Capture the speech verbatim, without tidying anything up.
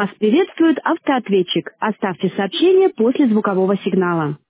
Вас приветствует автоответчик. Оставьте сообщение после звукового сигнала.